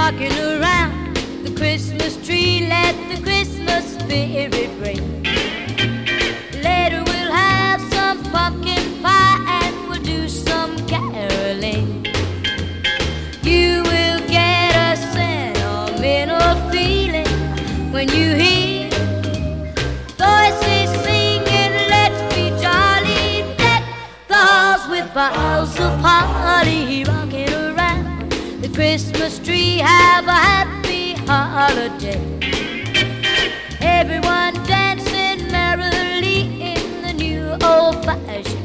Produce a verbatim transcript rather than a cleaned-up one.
rocking around the Christmas tree. Let the Christmas spirit ring. Later we'll have some pumpkin pie and we'll do some caroling. You will get a sentimental feeling when you hear voices singing, let's be jolly. Deck the halls with boughs of holly, rocking around the Christmas tree. Have a happy holiday. Everyone dancing merrily in the new old-fashioned